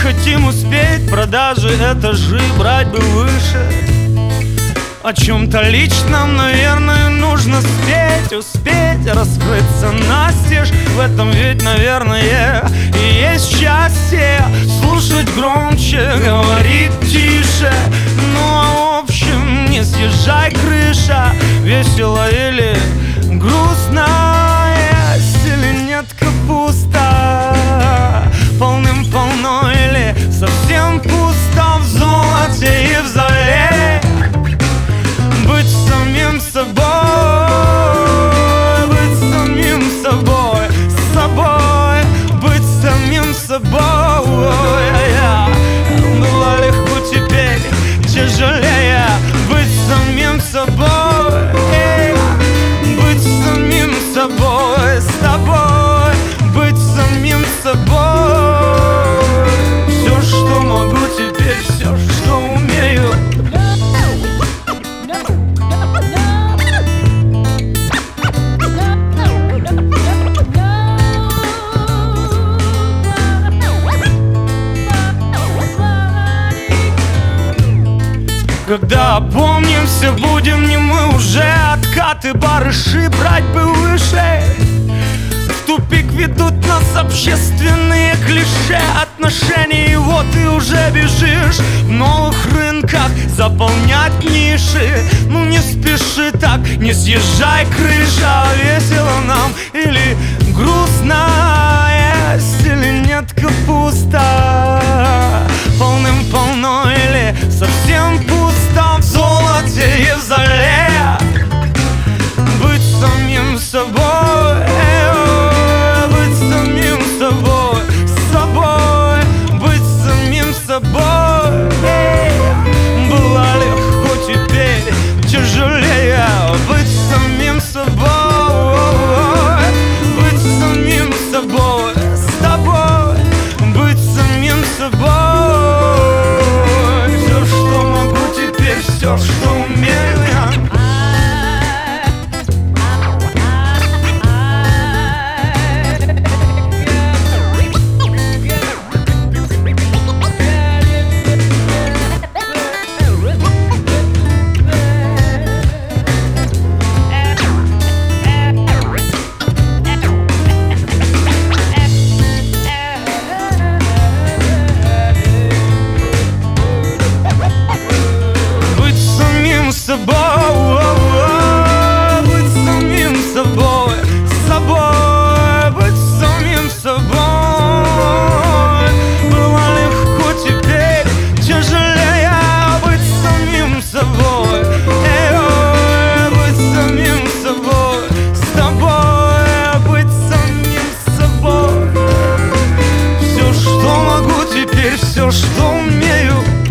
хотим успеть, продажи, этажи брать бы выше. О чем-то личном, наверное, нужно спеть, успеть раскрыться настежь. В этом ведь, наверное, и есть счастье. Слушать громче, говорить тише. Ну а в общем, не съезжай крыша. Весело или грустно, есть или нет капуста. Полным-полно или совсем пусто. В золоте и в зале быть самим собой, быть самим собой, собой, быть самим собой. Было легко, теперь тяжелее быть самим собой, быть самим собой, с тобой, быть самим собой. Все, что могу теперь, все, что умею. Когда опомнимся, будем не мы уже. Откаты, барыши брать бы выше. В тупик ведут нас общественные клише отношений. И вот ты уже бежишь в новых рынках заполнять ниши. Ну не спеши так, не съезжай крыша. Весело нам или грустно, есть или нет капуста. Полным-полно или совсем пусто. В золоте и в зале быть самим собой, быть самим собой, с собой, быть самим собой. Было легко, теперь тяжелее быть самим собой, быть самим собой, с тобой, быть самим собой. Все, что умею я. Быть самим собой, с собой, быть самим собой. Было легко, теперь тяжелее быть самим собой, быть самим собой, с тобой, быть самим собой. Все, что могу теперь, все, что умею.